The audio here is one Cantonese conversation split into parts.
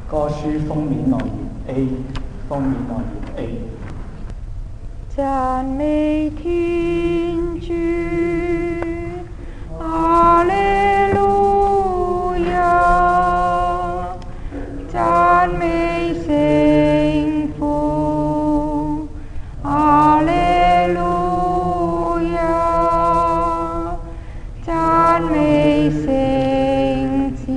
歌書封面內頁 A， 封面內頁 A。 讚美天主，哈利路亞！讚美聖父，哈利路亞！讚美聖子，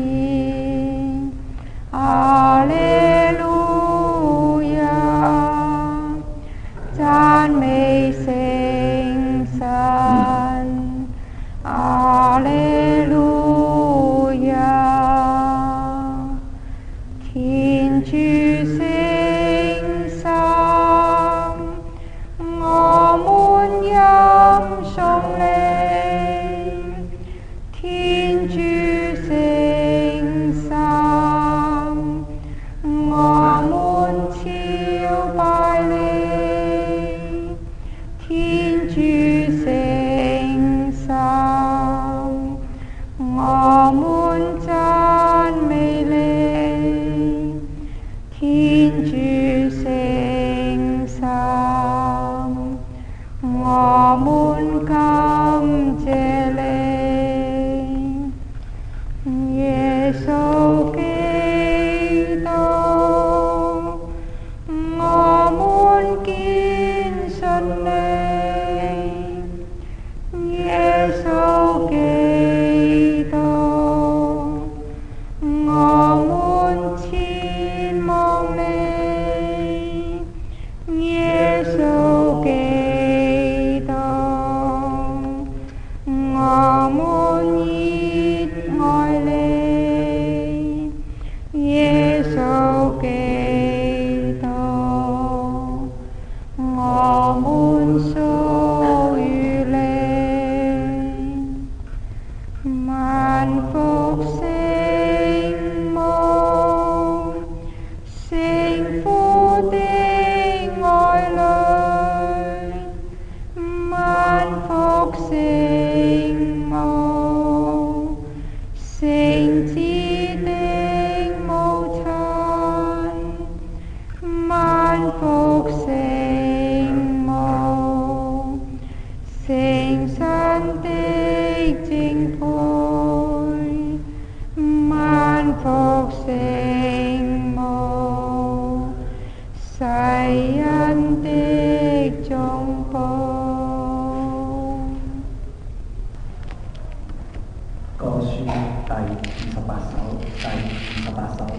哈利路亞！讚美聖神，哈利路亞！天主聖神，我們音頌你；天主聖神，我們朝拜你；天主聖神，我們讚美你；天主聖神，我們感謝你。耶穌基督，我們堅信你。耶穌基督，我們瞻望你。耶穌基督，我們熱愛你。耶穌基督，我們屬於你。萬福聖母，聖父的愛侶，萬福聖母，聖子的母親，萬福聖母，聖神的淨配，萬福聖母，世人的中保。 歌書第28首，第28首。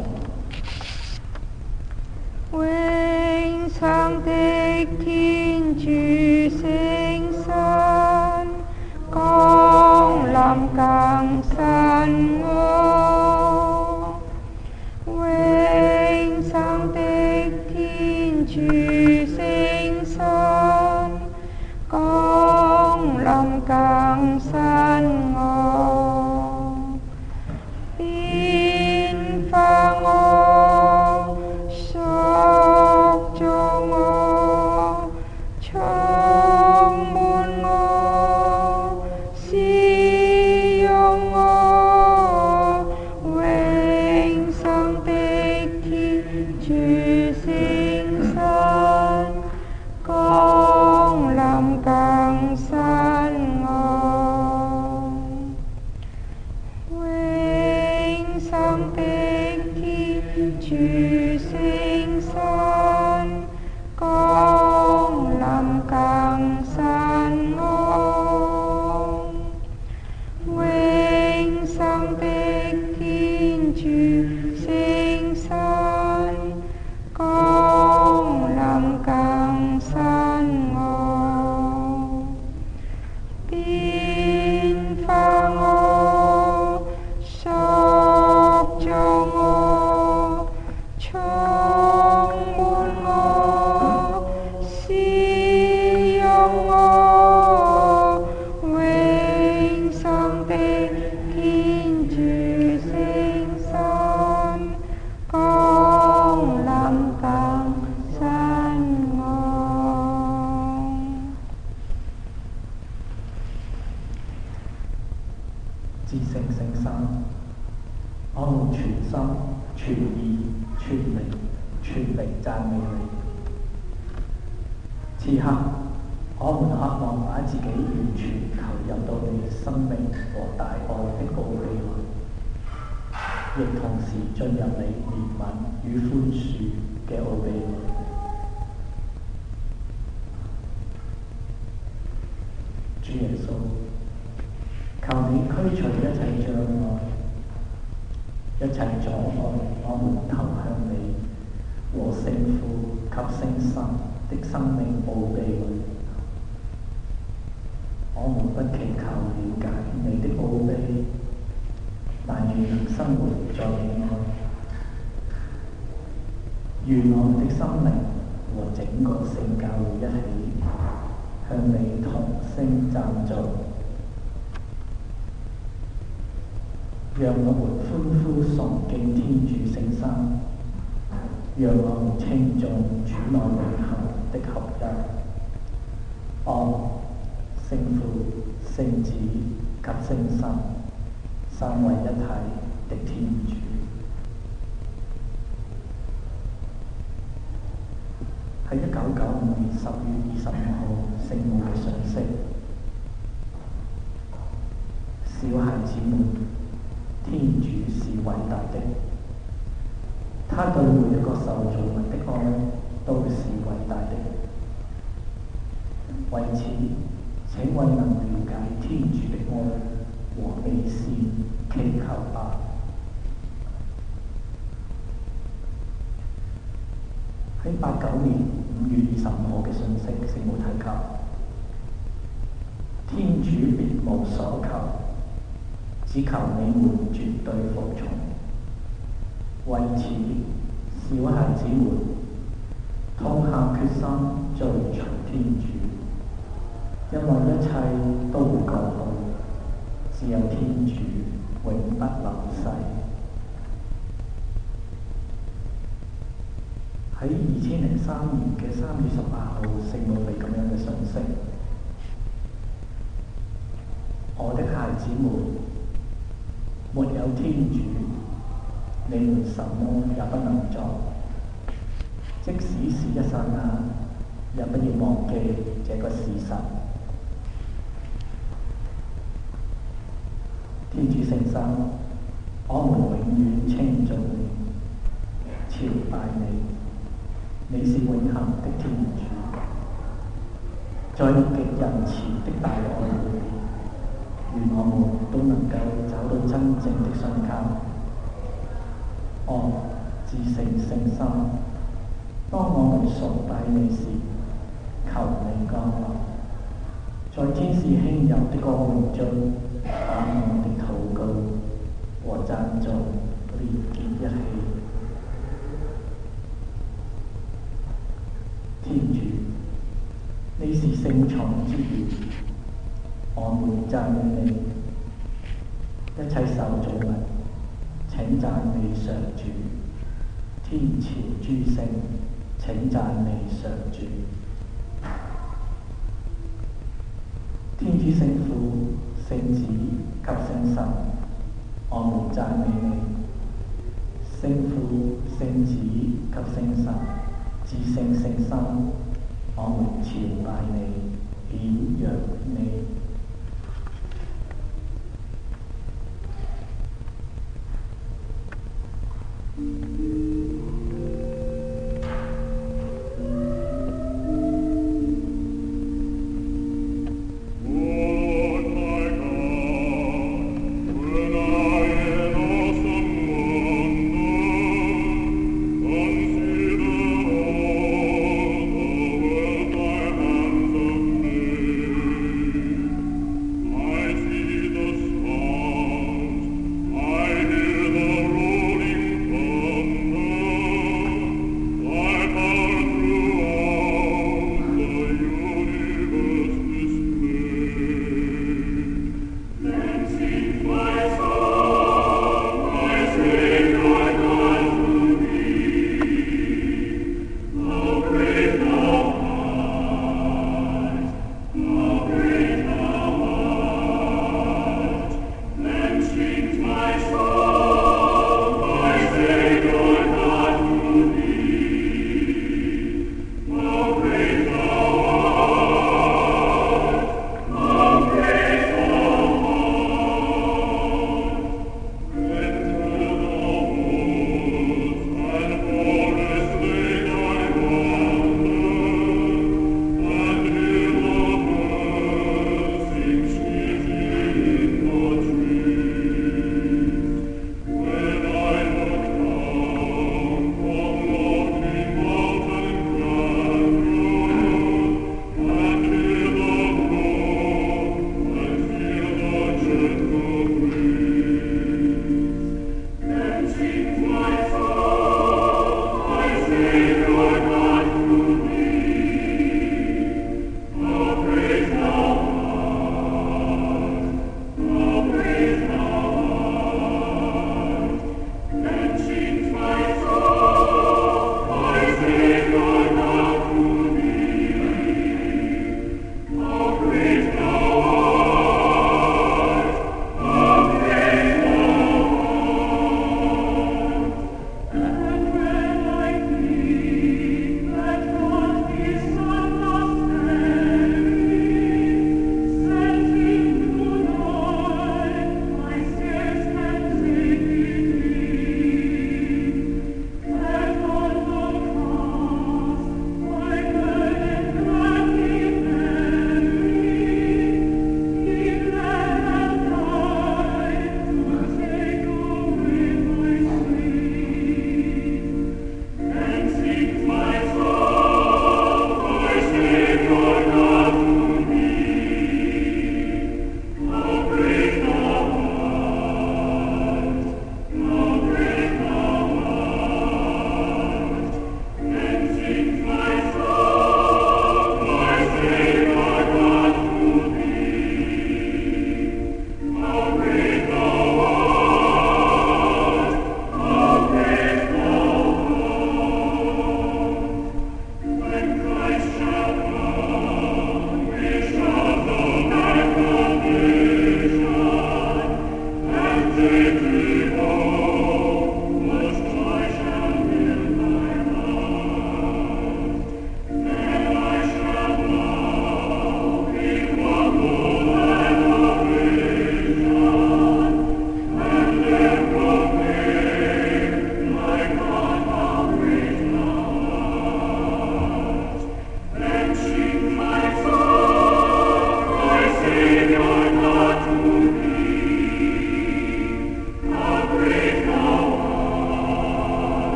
永生的天主聖神，降臨更新我。永生的天主聖神，降臨更新我。變化我，塑造我，充滿我，使用我。永生的天主聖神，降臨更新我。永生的天主聖神，降臨更新我。永生的天主聖神，降臨更新我。變化我，塑造我，充滿全力讚美你。此刻，我們渴望把自己完全投入到你生命和大愛的奧秘裏，亦同時進入你憐憫與寬恕嘅奧秘裏。主耶穌，求你驅除一切障礙，一切阻礙我們投向你和聖父及聖神的生命奧秘裏。我們不祈求了解你的奧秘，但願能生活在你愛。願我們的心靈和整個聖教會一起向你同聲讚頌，讓我們歡呼崇敬天主聖三，讓我們稱頌主內永恆的合一。聖父、聖子及聖神，三位一體的天主。喺1995年10月25號聖母嘅訊息，小孩子們，天主是偉大的，他對每一個受造物的愛都是偉大的。為此，請為能了解天主的愛和美善祈求吧。喺89年5月25號嘅訊息，聖母提及天主別無所求，只求你們絕對服從。為此，小孩子們痛下決心追隨天主。因為一切都會過去，只有天主永不流逝。喺2003年嘅3月18號，聖母俾咁樣嘅訊息：我的孩子們，沒有天主，你們什麼也不能做。即使是一剎那，也不要忘記這個事實。天主聖三，我們永遠稱頌你，朝拜你。你是永恆的天主，在你極仁慈的大愛裏，願我們都能夠找到真正的信靠。至聖三，當我們崇拜你時，求你降臨，在天使輕柔的光榮中，把我的禱告和讚頌連結一起。天主，你是聖寵之源，我們讚美你。一切受造物，請讚美上主；天朝諸聖，請讚美上主。天主聖父、聖子及聖神，我們讚美你。聖父、聖子及聖神，至聖聖三，我們朝拜你，顯揚你。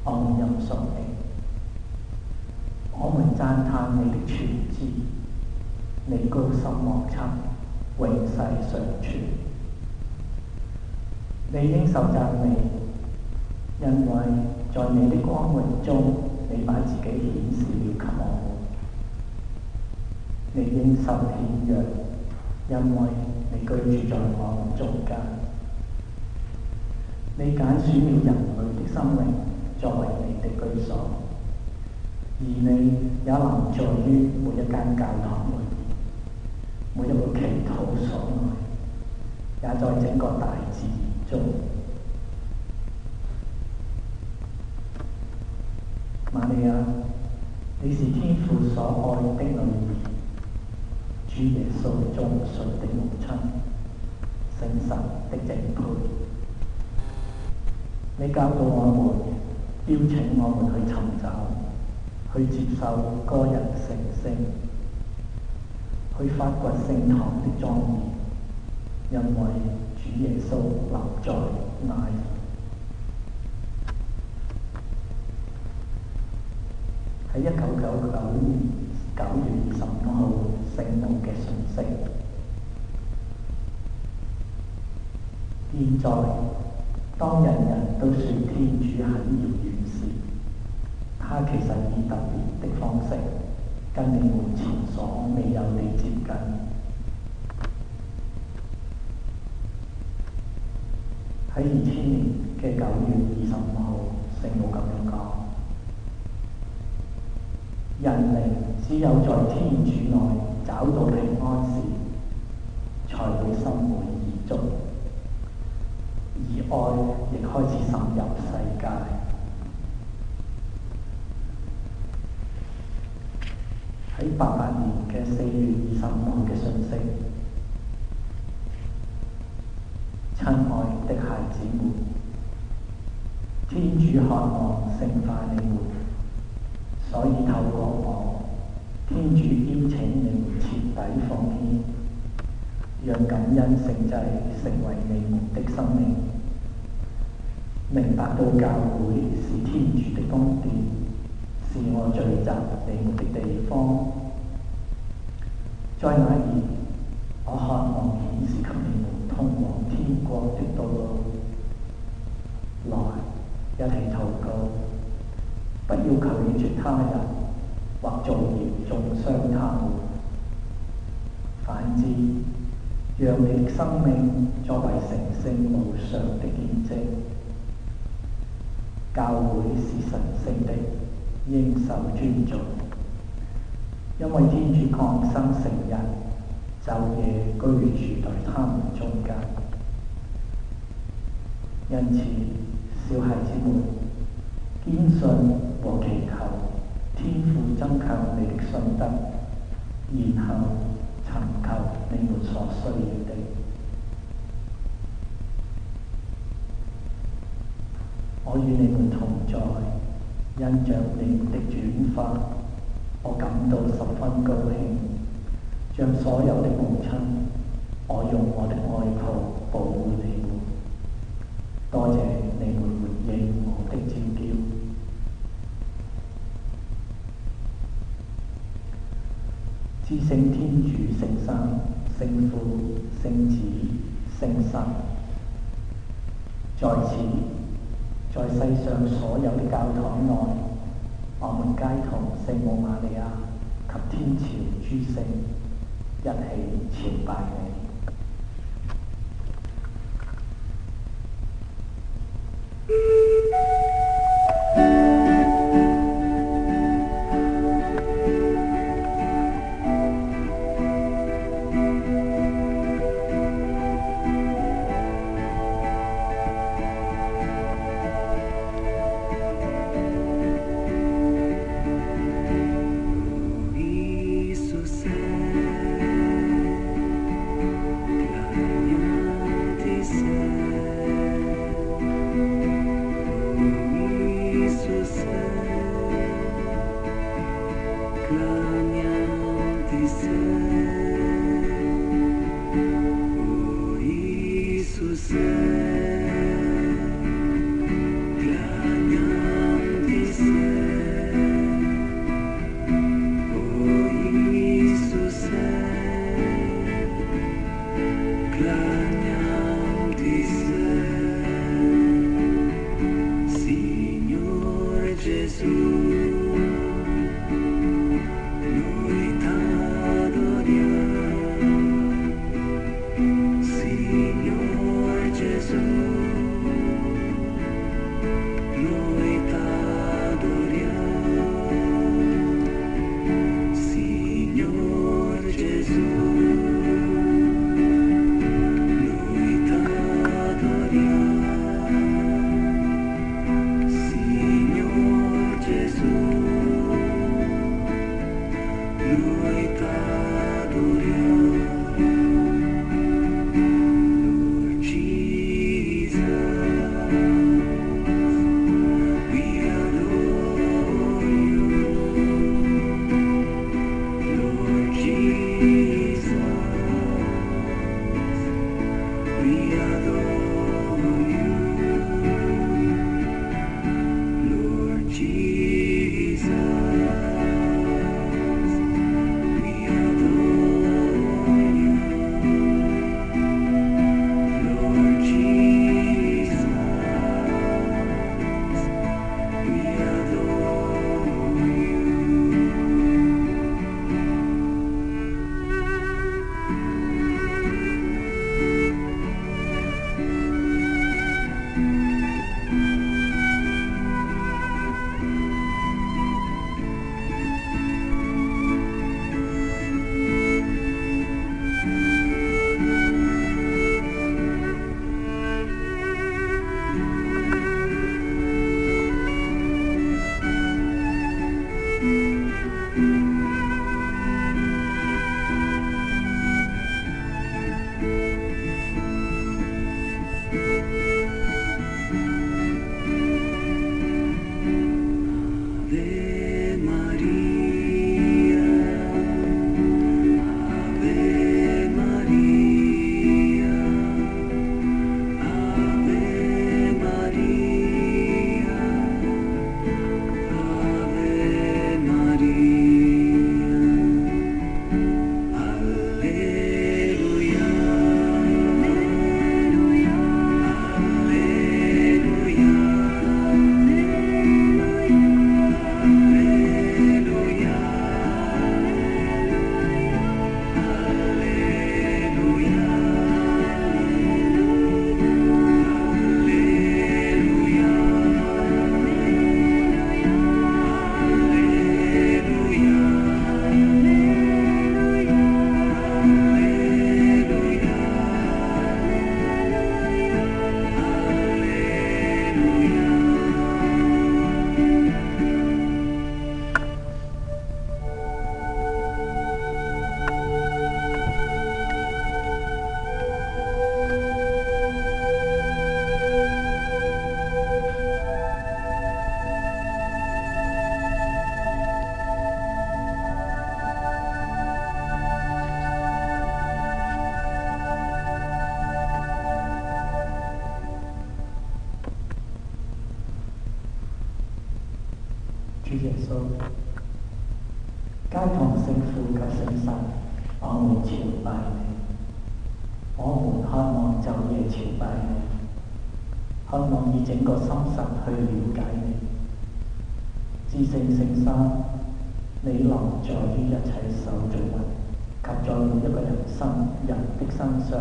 我們任順你，我們讚歎你的全知，你高深莫測，永世常存。你應受讚美，因為在你的光榮中，你把自己顯示了給我們。你應受顯揚，因為你居住在我們中間。你揀選了人類的生命作為你的居所，而你也臨在於每一間教堂裏，每一個祈禱所內，也在整個大自然中。瑪利亞，你是天父所愛的女兒，主耶穌忠信的母親，聖神的淨配。你教導我們，邀請我們去尋找，去接受個人成聖，去發掘聖堂的莊嚴，因為主耶穌立在那兒。喺1999年9月25號聖母嘅訊息，現在當人人都說天主很遙遠時，他其實以特別的方式跟你們前所未有地接近。喺2000年嘅9月25號，聖母咁樣講：人靈只有在天主內找到平安時，才會心滿意足。而愛亦開始滲入世界。喺88年嘅4月25號嘅訊息，親愛的孩子們，天主渴望聖化你們，所以透過我，天主邀請你們徹底奉獻，讓感恩聖祭成為你們的生命。明白到教會是天主的宮殿，是我聚集你們的地方。在那兒，我渴望顯示給你們通往天國的道路。來，一起禱告，不要拒絕他人，或造謠中傷他們。反之，讓你的生命作為成聖無上的見證。教會是神聖的，應受尊重，因為天主降生成人，晝夜居住在他們中間。因此，小孩子們，堅信和祈求天父增強你的信德，然後尋求你們所需要的。我與你們同在，因着你們的轉化，我感到十分高興。像所有的母親，我用我的愛抱保護你們。多謝你們回應我的召叫。至聖天主聖三、聖父、聖子、聖神，在此，在世上所有的教堂內，我們皆同聖母瑪利亞及天朝諸聖一起朝拜你。 主耶穌，皆同聖父及聖神，我們朝拜你。我們渴望晝夜朝拜你，渴望以整個心神去了解你。至聖聖三，你臨在於一切受造物及在每一個人的身上，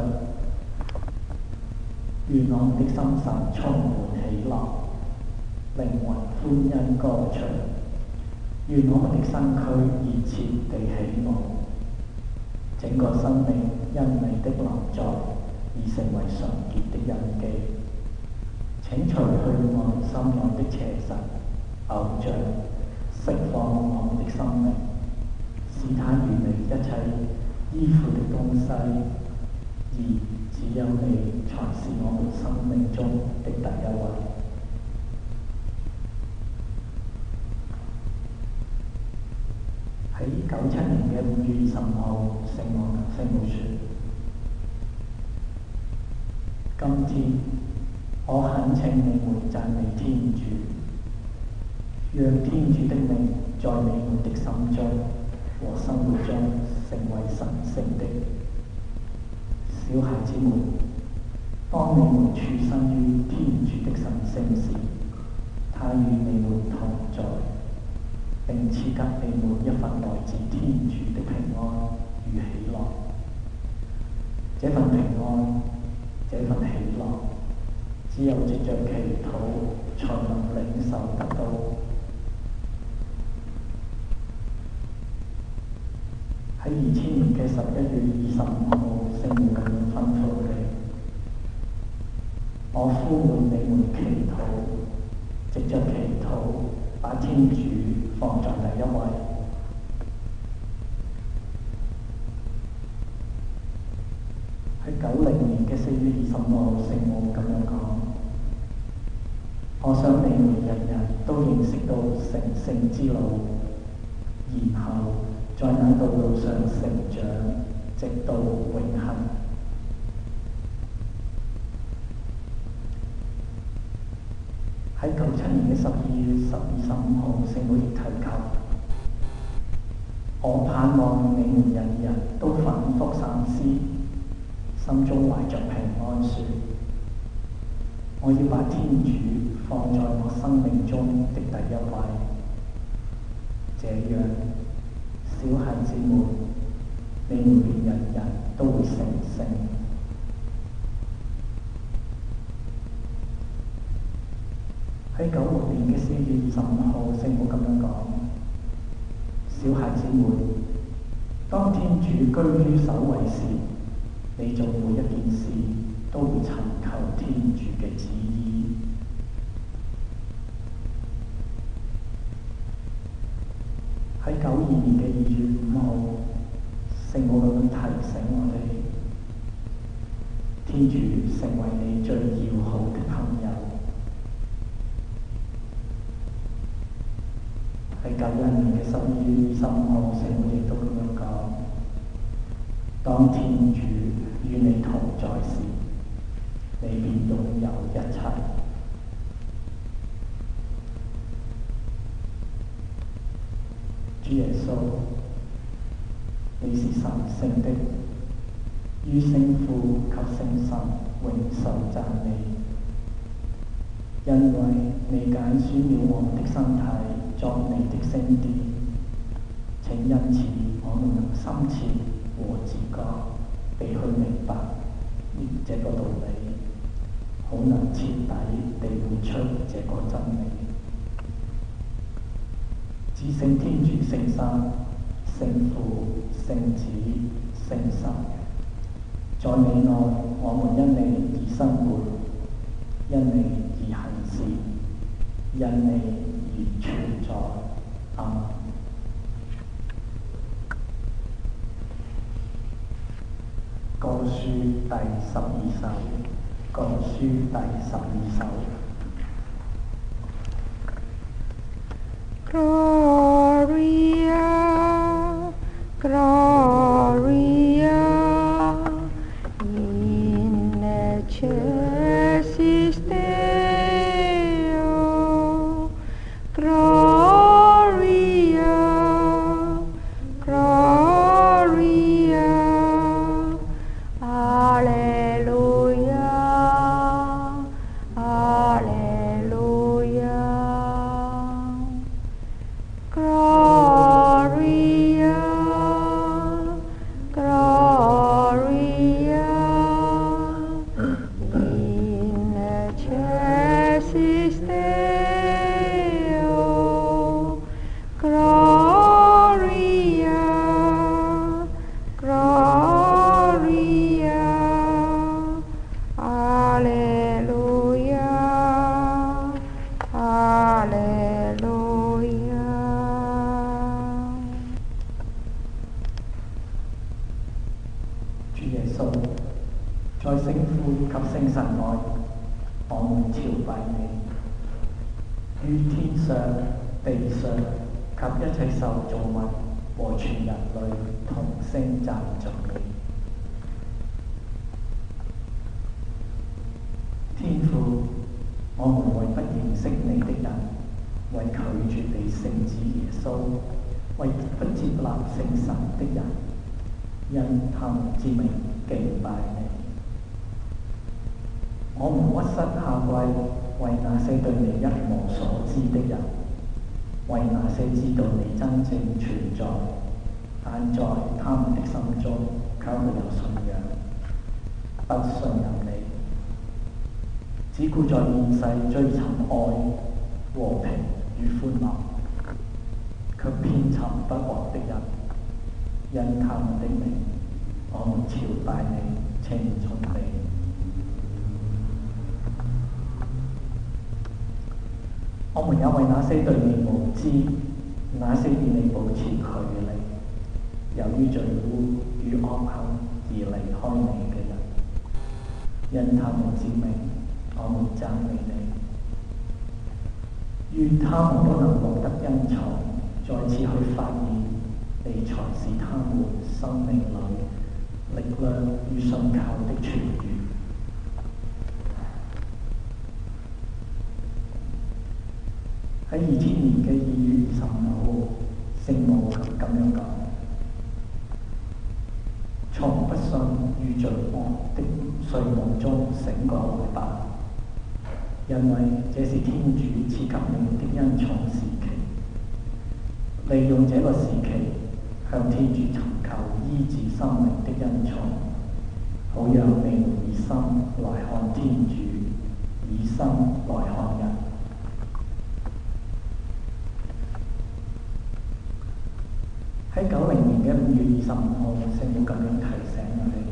願我們的心神充滿喜樂，靈魂歡欣歌唱。願我們的身軀熱切地起舞，整個生命因你的臨在而成為純潔的印記。請除去我們心內的邪神、偶像，釋放我們的生命，使它遠離一切依附的東西，而只有你才是我們生命中的第一位。喺97年嘅5月25號，聖母說：今天我懇請你們讚美天主，讓天主的名在你們的心中和生活中成為神聖的。小孩子們，當你們處身於天主的神聖時，他與你們同在，並賜給你們一份來自天主的平安與喜樂。這份平安，這份喜樂，只有藉着祈禱才能領受得到。喺2000年嘅11月25號，聖母咁樣吩咐你：我呼喚你們祈禱，藉着祈禱把天主放在第一位。喺90年嘅4月25號，聖母咁樣講：我想你們人人都認識到成聖之路，然後在那道路上成長，直到永恆。喺97年嘅12月25號，聖母亦提及：我盼望你們人人都反覆三思，心中懷着平安，說：我要把天主放在我生命中的第一位。這樣，小孩子們，你們便人人都會成聖。喺96年嘅4月25號，聖母咁樣講：小孩子們，當天主居於首位時，你做每一件事都會尋求天主嘅旨意。喺92年嘅2月5號，聖母咁樣提醒我哋：天主成為你最要好的朋友。喺91年嘅12月25號，聖母亦都咁樣講：當天主與你同在時，你便擁有一切。主耶穌，你是神聖的，於聖父及聖神永受讚美，因為你揀選了我們的身體作你的聖殿。請因此我們能深切和自覺地去明白這個道理，好能徹底地活出這個真理。至聖天主聖三、聖父、聖子、聖神，在你內，我們因你而生活，因你而行事，因你而存在。阿們。歌書第12首，歌書第12首。 Gloria, Gloria, in excelsis Deo, Gloria. 哈利路亞。 主耶穌，在聖父及聖神內，我們朝拜你，於天上、地上及一切受造物和全人類同聲讚頌你。天父，我們為不認識你的人，為拒絕你聖子耶穌，為不接納聖神的人，因他們之名敬拜你。我們屈膝下跪，為那些對你一無所知的人，為那些知道你真正存在，但在他們的心中卻沒有信仰，不信任你，只顧在現世追尋愛、和平與歡樂，卻遍尋不獲的人，因他們的名，我們朝拜你，稱頌你。我們也為那些對你無知、那些與你保持距離，由於罪污與惡行而離開你嘅人，因他們之名，我們讚美你。願他們都能獲得恩寵，再次去發現你才是他們生命裏力量與信靠的泉源。喺2000年嘅2月25號，聖母咁樣講：從不信與罪惡的睡夢中醒過來吧，因為這是天主賜給你的恩寵時期。利用這個時期，向天主尋求醫治生命的恩寵，好讓你們以心來看天主，以心來看人。喺90年嘅5月25號，聖母咁樣提醒我哋：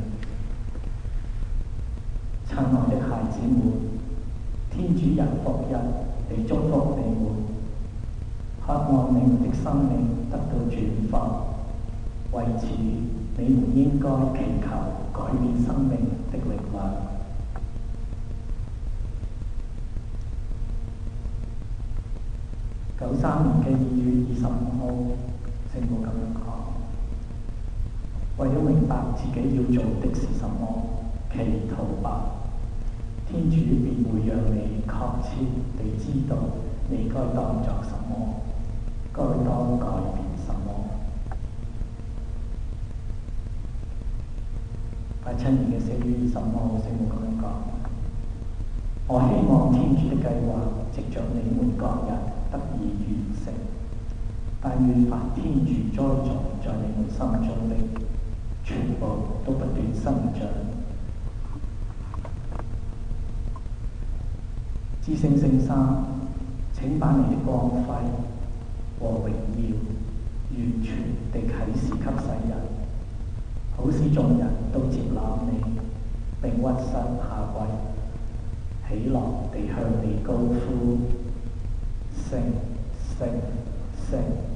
親愛的孩子們，天主人復日地祝福你們，渴望你們的生命得到轉化。為此，你們應該祈求改變生命的力量。93年嘅2月25號。聖母咁樣講：為咗明白自己要做的是什麼，祈禱吧，天主便會讓你確切地知道你該當作什麼，該當改變什麼。87年嘅4月25號，聖母咁樣講：我希望天主的計劃藉着你們各人得以完成。但願凡天主栽種在你們心中的，全部都不斷生長。至聖聖三，請把你的光輝和榮耀完全地啟示給世人，好使眾人都接納你，並屈膝下跪，喜樂地向你高呼：聖聖聖！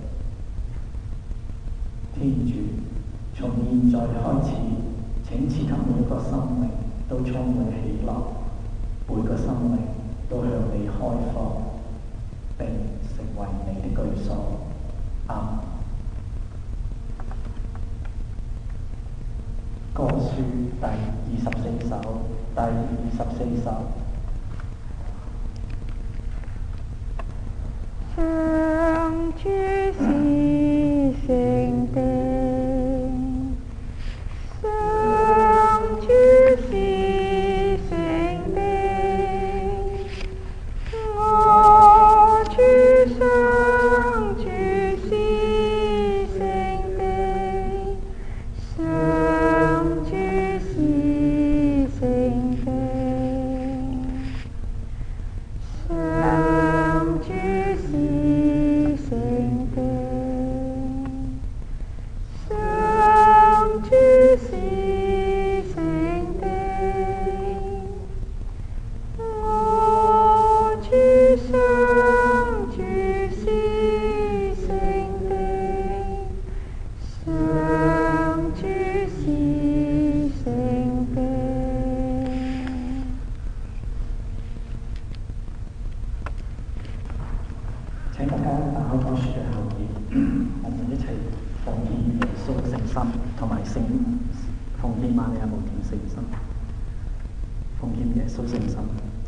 天主，從現在開始，請賜給每一個生命都充滿喜樂，每個生命都向你開放，並成為你的居所。阿們。歌書第24首，第24首。 上主是聖的，上主是聖的，我主上主是聖的，上主是聖的。 請大家打開嗰書嘅後頁，我們一齊奉獻耶穌聖心，同埋奉獻瑪利亞無玷聖心，奉獻耶穌聖心。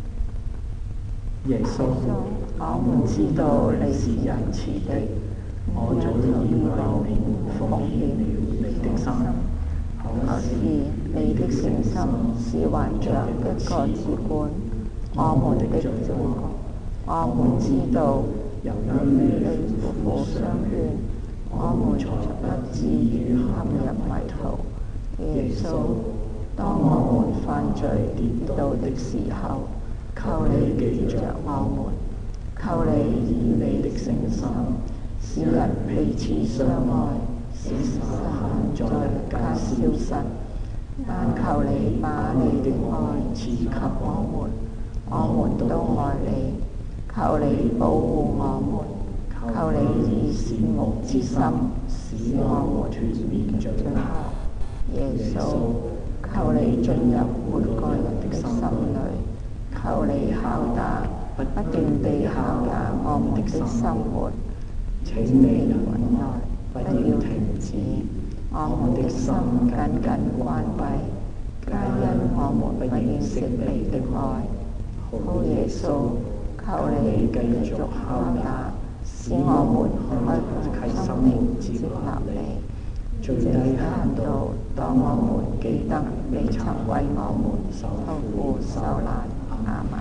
耶穌，我們知道你是仁慈的，我早已為你奉獻了你的心。可是你的聖心是還着一個子管，我們的主，我們知道由於你夫婦相勸，我們才不至於陷入迷途。耶穌，當我們犯罪跌倒的時候，求你記着我們，求你以你的聖心使人彼此相愛，使仇恨在人間消失。但求你把你的愛賜給我們，我們都愛你。求你保護我們，求你以善牧之心使我們脫免罪惡。耶穌，求你進入每個人的心裏，求你敲打，不斷地敲打我們的心門。請你允耐，不要停止，我們的心緊緊關閉，皆因我們不認識你的愛。好耶穌，求你繼續敲打，使我們開放心靈接納你。最低限度，當我們記得你曾為我們受苦受難。阿們。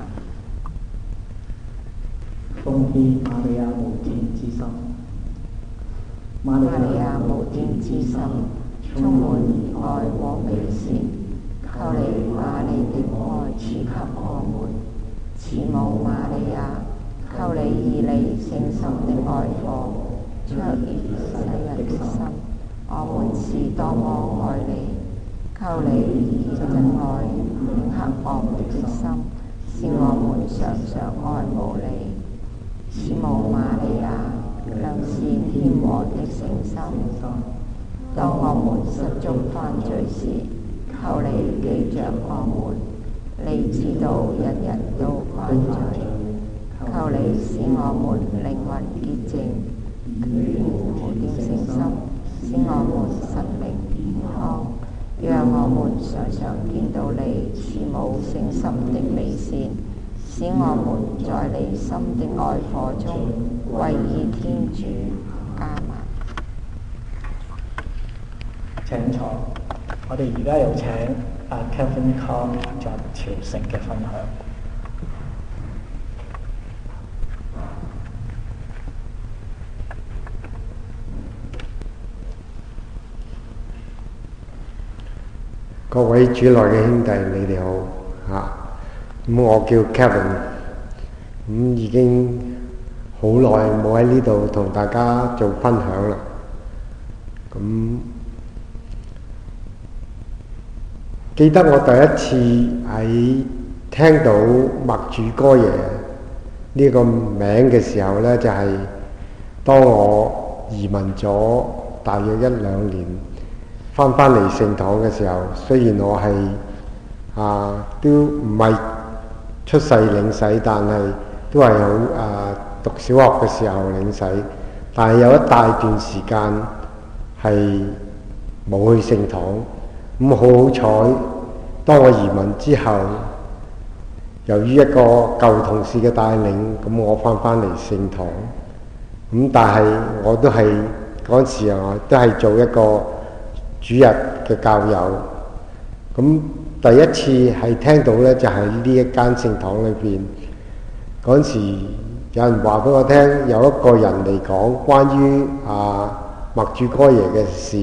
奉獻瑪利亞無玷之心。瑪利亞無玷之心，充滿慈愛和美善。求你把你的愛賜給我們。慈母瑪利亞，求你以你聖心的愛火灼熱世人的心。我們是多麼愛你，求你以真愛銘刻我們的心，使我們常常愛慕你。慈母瑪利亞，良善謙和的聖心，當我們失足犯罪時，求你記着我們。你知道人人都犯罪，求你使我們靈魂潔淨，眷顧的聖心，使我們生命健康，讓我們常常見到你慈母聖心的美善，使我們在你心的愛火中歸依天主。阿們。請坐。我哋而家有請Kevin Kong 作朝聖嘅分享。 各位主內嘅兄弟，你哋好嚇。我叫 Kevin，已經好耐冇喺呢度同大家做分享啦。記得我第一次喺聽到默主哥爺呢個名嘅時候呢，就係當我移民咗大約1-2年，翻嚟聖堂嘅時候。雖然我係都唔係出世領洗，但係都係好讀小學嘅時候領洗，但係有一大段時間係冇去聖堂。咁好彩，當我移民之後，由於一個舊同事嘅帶領，咁我翻嚟聖堂。但係我都係嗰陣時啊，都係做一個主日嘅教友。第一次係聽到呢，就係呢一間聖堂裏邊。嗰陣時有人話俾我聽，有一個人嚟講關於默主哥爺嘅事。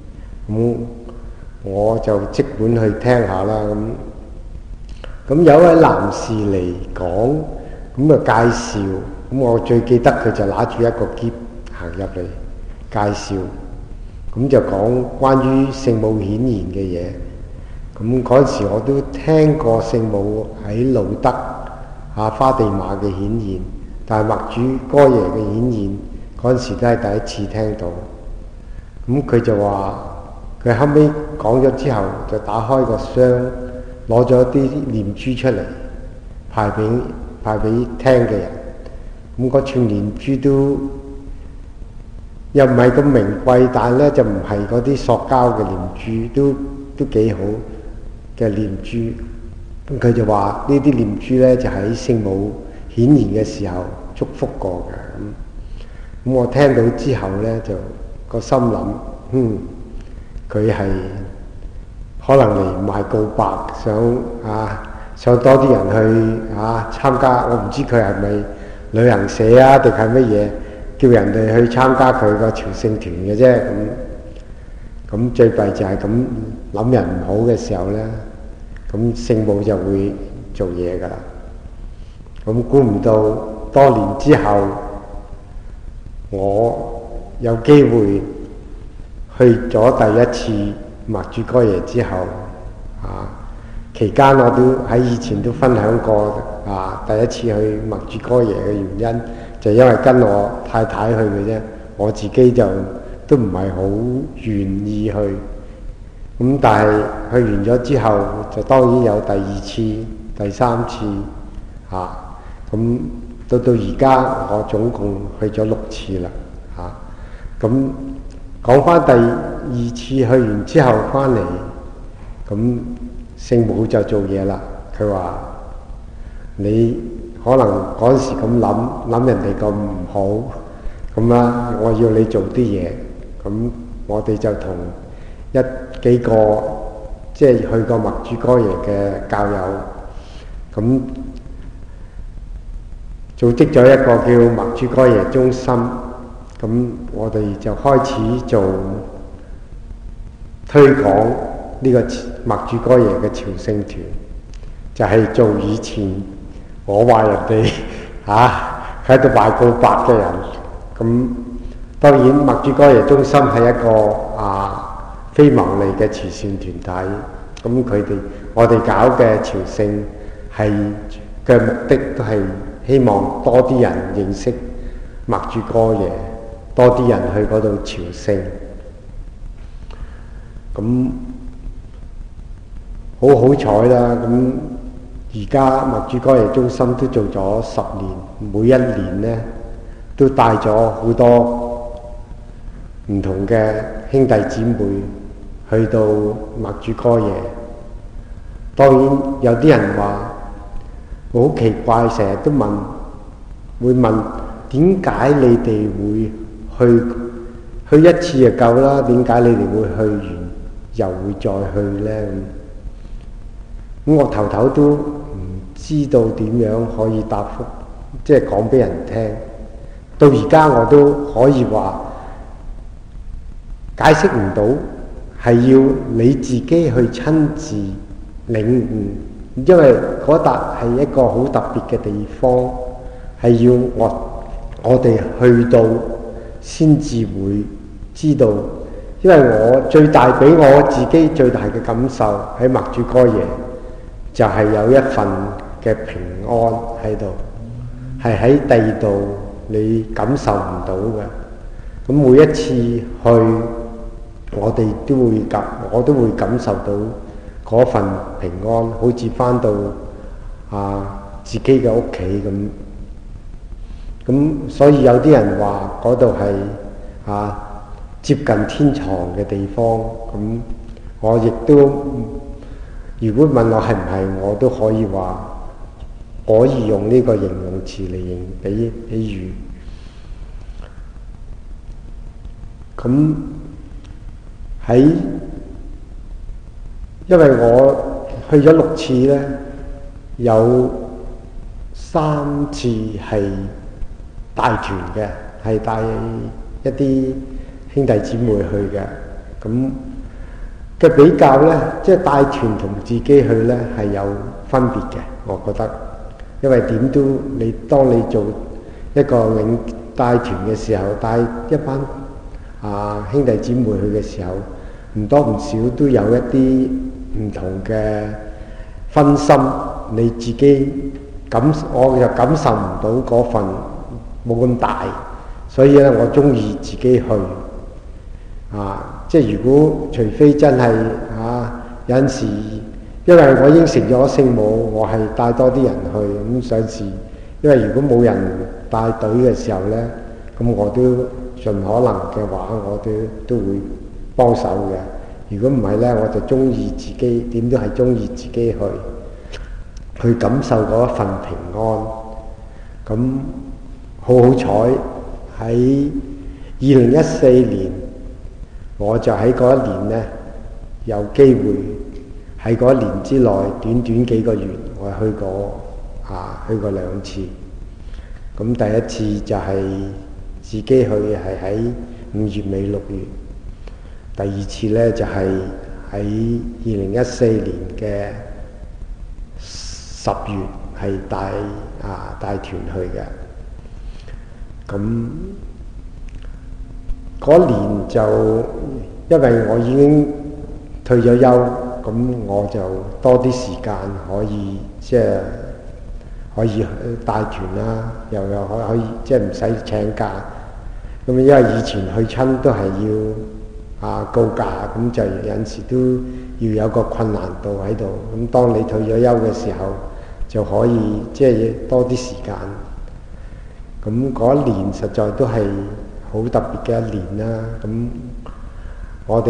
我就即管去聽下啦。咁有一位男士嚟講，介紹。我最記得佢就拿住一個篋行入嚟介紹。就講關於聖母顯現嘅嘢。嗰陣時我都聽過聖母喺路德花地瑪嘅顯現，但係默主哥爺嘅顯現嗰陣時都係第一次聽到。佢就話，佢後尾講咗之後，就打開個箱，攞咗啲念珠出嚟派俾聽嘅人。 咁嗰串念珠都又唔係咁名貴，但係咧就唔係嗰啲塑膠嘅念珠，都幾好嘅念珠。咁佢就話呢啲念珠咧就喺聖母顯現嘅時候祝福過嘅。咁我聽到之後咧就個心諗，佢係可能嚟賣告白，想多啲人去參加。我唔知佢係咪旅行社定係乜嘢，叫人哋去參加佢個朝聖團嘅啫。咁最弊就係咁諗人唔好嘅時候咧，咁聖母就會做嘢噶啦。咁估唔到多年之後，我有機會去咗第一次默主哥耶之後，期間我都喺以前都分享過，第一次去默主哥耶嘅原因，就因為跟我太太去嘅啫，我自己就都唔係好願意去。咁但係去完咗之後，就當然有第二次、第三次，咁到而家我總共去咗6次啦，咁講翻第二次去完之後翻嚟，咁聖母就做嘢啦。佢話你可能嗰時咁諗人哋咁唔好，咁啦，我要你做啲嘢。咁我哋就同幾個即係去過默主哥耶嘅教友，咁組織咗一個叫默主哥耶中心。咁我哋就開始做推廣呢個默主哥耶嘅朝聖團，就係做以前我話人哋喺度賣告白嘅人。咁當然默主哥耶中心係一個非牟利嘅慈善團體。咁我哋搞嘅朝聖係嘅目的都係希望多啲人認識默主哥耶，多啲人去嗰度朝聖。咁好彩啦！咁而家默主哥耶中心都做咗10年，每一年呢都帶咗好多唔同嘅兄弟姊妹去到默主哥耶。當然有啲人話好奇怪，成日都會問點解你哋會去一次就夠啦？點解你哋會去完又會再去呢？咁我頭都唔知道點樣可以答覆，即係講俾人聽。到而家我都可以話解釋唔到，係要你自己去親自領悟，因為嗰笪係一個好特別嘅地方，係要我哋去到先至會知道。因為我俾我自己最大嘅感受喺默主哥耶，就係有一份嘅平安喺度，係喺第二度你感受唔到嘅。咁每一次去，我都會感受到嗰份平安，好似翻到自己嘅屋企咁。咁所以有啲人話嗰度係接近天堂嘅地方。咁我亦都，如果問我係唔係，我都可以話可以用呢個形容詞嚟比喻。咁因為我去咗6次呢，有3次係帶團嘅，係帶一啲兄弟姊妹去嘅。咁嘅比較呢，即係帶團同自己去呢係有分別嘅，我覺得。因為點都當你做一個帶團嘅時候，帶一班兄弟姊妹去嘅時候，唔多唔少都有一啲唔同嘅分心，你自己我就感受唔到嗰份冇咁大，所以咧我中意自己去。即係如果除非真係有陣時，因為我應承咗聖母，我係帶多啲人去咁想試。因為如果冇人帶隊嘅時候呢，咁我都盡可能嘅話，我都會幫手嘅。如果唔係呢，我就中意自己，點都係中意自己去感受嗰一份平安。咁好彩喺2014年，我就喺嗰一年呢，有機會喺嗰一年之內，短短幾個月，我去過2次。咁第一次就係自己去，係喺5月尾6月。第二次呢，就係喺2014年嘅10月，係帶團去嘅。咁嗰年就因為我已經退咗休，咁我就多啲時間可以帶團啦，又可以即係唔使請假。咁因為以前去親都係要告假，咁就有陣時都要有個困難度喺度。咁當你退咗休嘅時候，就可以即係多啲時間。咁嗰一年實在都係好特別嘅一年啦。咁我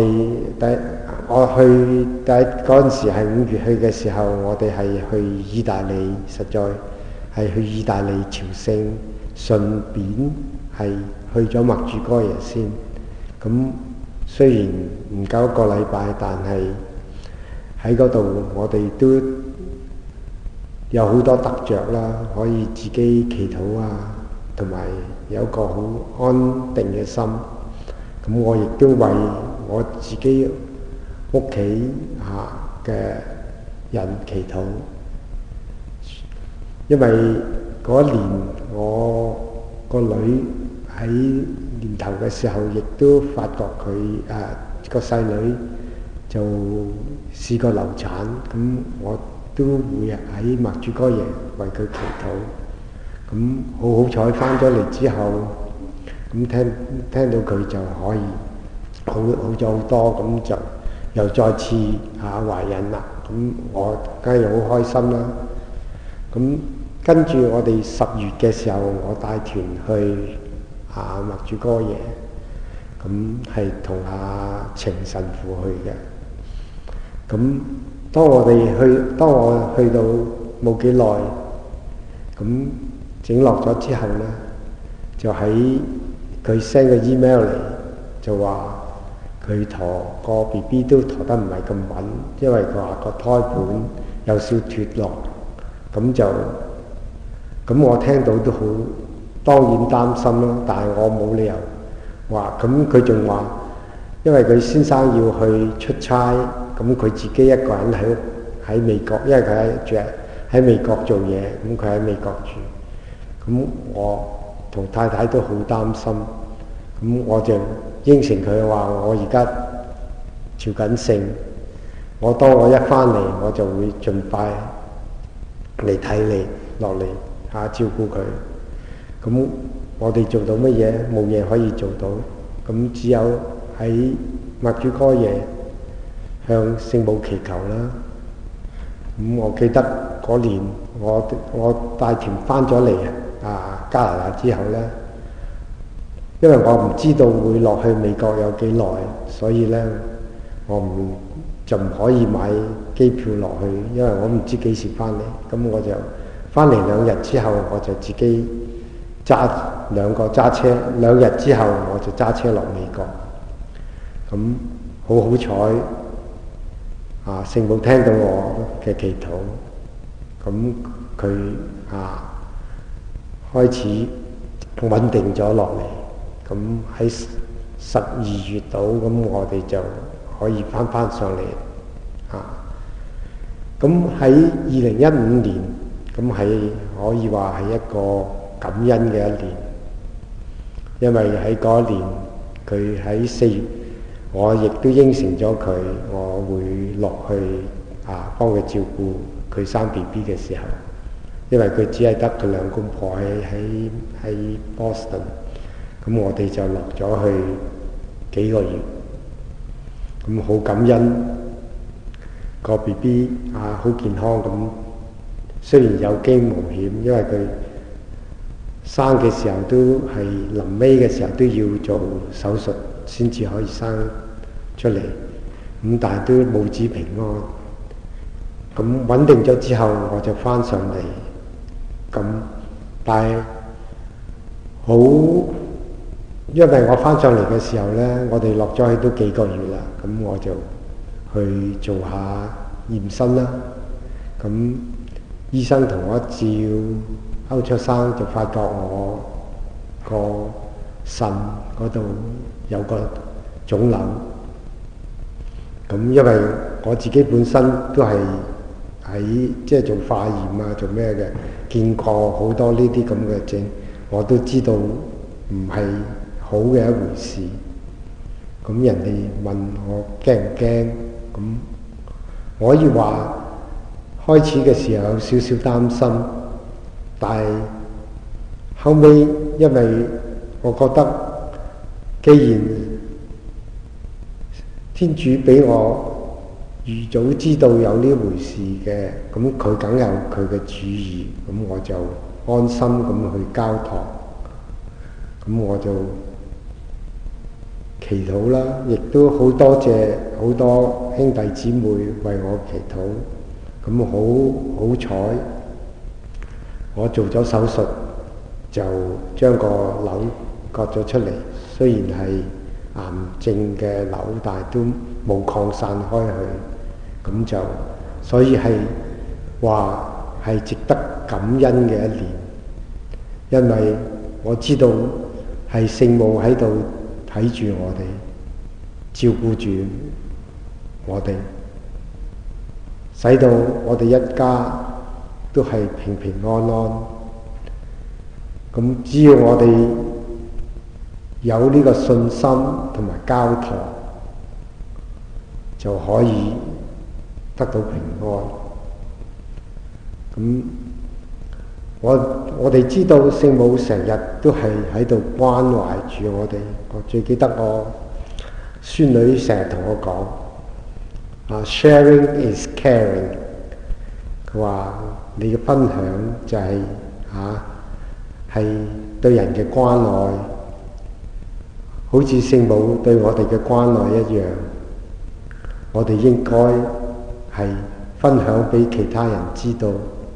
去嗰陣時係5月去嘅時候，我哋係去意大利，實在係去意大利朝聖，順便係去咗默主哥耶先。咁雖然唔夠1個禮拜，但係喺嗰度我哋都有好多得着啦，可以自己祈禱啊，同埋有個好安定嘅心。咁我亦都為我自己屋企嘅人祈禱，因為嗰一年我個女喺年頭嘅時候，亦都發覺佢個細女就試過流產，咁我都會喺默主哥耶為佢祈禱。咁好彩翻咗嚟之後，咁聽到佢就可以好咗好多，咁就又再次懷孕啦。咁我梗係好開心啦。咁跟住我哋10月嘅時候，我帶團去默主哥耶，咁係同程神父去嘅。咁當我去到冇幾耐，咁整落咗之後呢，就喺佢 send 個 email 嚟，就話佢個 BB 都陀得唔係咁穩，因為佢話個胎盤有少脫落。咁我聽到都好，當然擔心啦，但係我冇理由話。咁佢仲話，因為佢先生要去出差，咁佢自己一個人喺美國，因為佢喺美國做嘢，咁佢喺美國住。咁我同太太都好擔心，咁我就應承佢話，我而家朝緊聖，當我一翻嚟，我就會盡快嚟睇你落嚟照顧佢。咁我哋做到乜嘢？冇嘢可以做到，咁只有喺默主哥耶向聖母祈求啦。咁我記得嗰年我帶團翻咗嚟加拿大之後呢，因為我唔知道會落去美國有幾耐，所以呢，我就唔可以買機票落去，因為我唔知幾時翻嚟。咁我就翻嚟2日之後，我就自己揸車，2日之後我就揸車落美國。咁好彩聖母聽到我嘅祈禱，咁佢開始穩定咗落嚟。咁喺12月度，咁我哋就可以翻上嚟。咁喺2015年，咁係可以話係一個感恩嘅一年，因為喺嗰一年佢喺4月，我亦都應承咗佢，我會落去幫佢照顧佢生 BB 嘅時候，因為佢只係得佢兩公婆喺 Boston， 咁我哋就落咗去幾個月，咁好感恩個 BB 好健康咁。雖然有驚無險，因為佢生嘅時候都係臨尾嘅時候都要做手術先至可以生出嚟，咁但係都母子平安。咁穩定咗之後，我就翻上嚟。咁但係好，因為我翻上嚟嘅時候呢，我哋落咗去都幾個月啦，咁我就去做下驗身啦。咁醫生同我照ultrasound就發覺我個腎嗰度有個腫瘤。咁因為我自己本身都係喺即係做化驗啊，做咩嘅，見過好多呢啲咁嘅症，我都知道唔係好嘅一回事。咁人哋問我驚唔驚？咁我可以話開始嘅時候有少少擔心，但係後尾因為我覺得既然天主俾我預早知道有呢回事嘅，咁佢梗有佢嘅主意，咁我就安心咁去交託，咁我就祈禱啦，亦都好多謝好多兄弟姊妹為我祈禱，咁好彩，我做咗手術就將個瘤割咗出嚟，雖然係癌症嘅瘤，但係都冇擴散開去，咁就所以係話係值得感恩嘅一年，因為我知道係聖母喺度睇住我哋，照顧住我哋，使到我哋一家都係平平安安。咁只要我哋有呢個信心同埋交託，就可以得到平安。咁我哋知道聖母成日都係喺度關懷住我哋。我最記得我孫女成日同我講，sharing is caring。佢話你嘅分享就係對人嘅關愛，好似聖母對我哋嘅關愛一樣。我哋應該係分享俾其他人知道，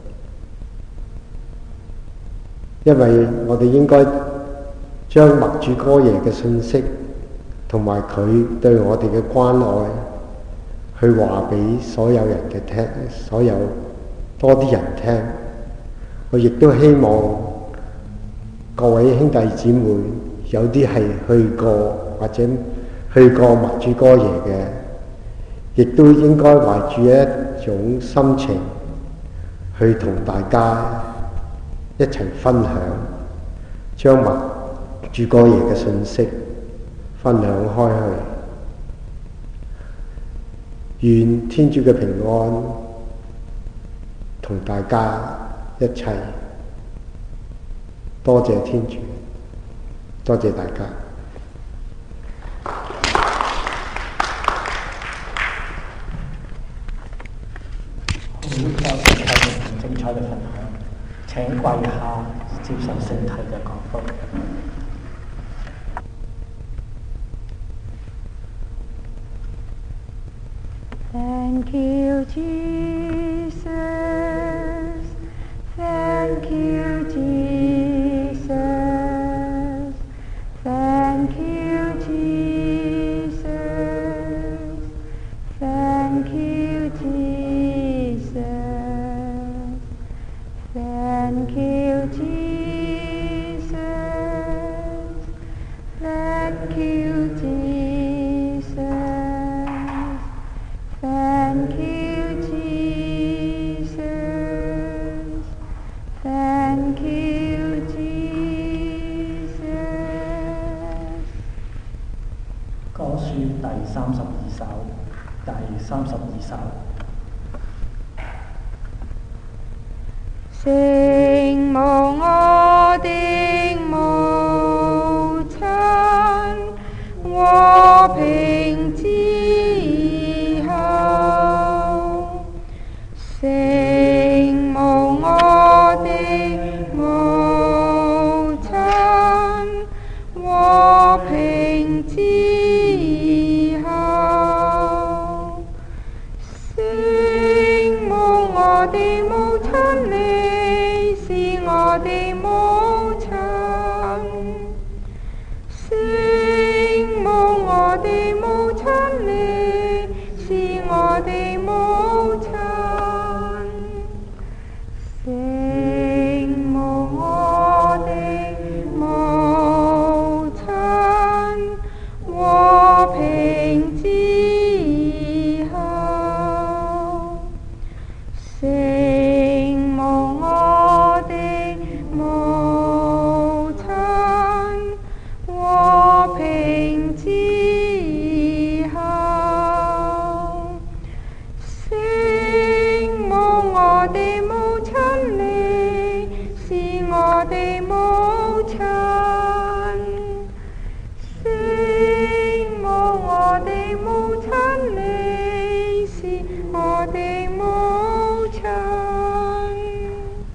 因為我哋應該將默主哥爺嘅信息同埋佢對我哋嘅關愛，去話俾所有人嘅聽，所有多啲人聽。我亦都希望各位兄弟姊妹，有啲係去過或者去過默主哥爺嘅，亦都應該懷住一種心情去同大家一齊分享，將默主哥爺嘅信息分享開去。願天主嘅平安同大家一齊。多謝天主，多謝大家。 好，多謝精彩嘅分享。請跪下接受聖體嘅降福。 Thank you, Jesus. Thank you, Jesus. Thank you, Jesus. Thank you, Jesus. Thank you, Jesus. Thank you, Jesus. Thank you, Jesus. Thank you, Jesus. 歌書第32首，第32首。 聖母，我的母親，和平之後，聖母，我的母我的母親。